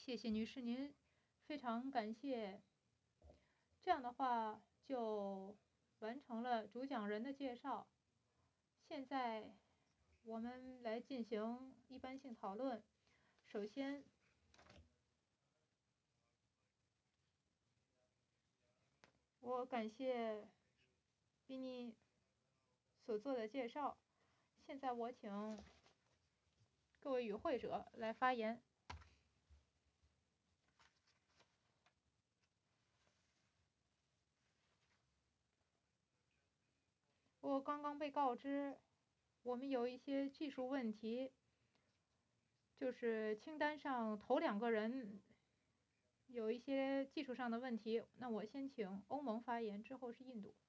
谢谢女士，您非常感谢。这样的话就完成了主讲人的介绍。现在我们来进行一般性讨论。首先，我感谢宾妮所做的介绍。现在我请各位与会者来发言。我刚刚被告知，我们有一些技术问题，就是清单上头2个人有一些技术上的问题。那我先请欧盟发言，之后是印度。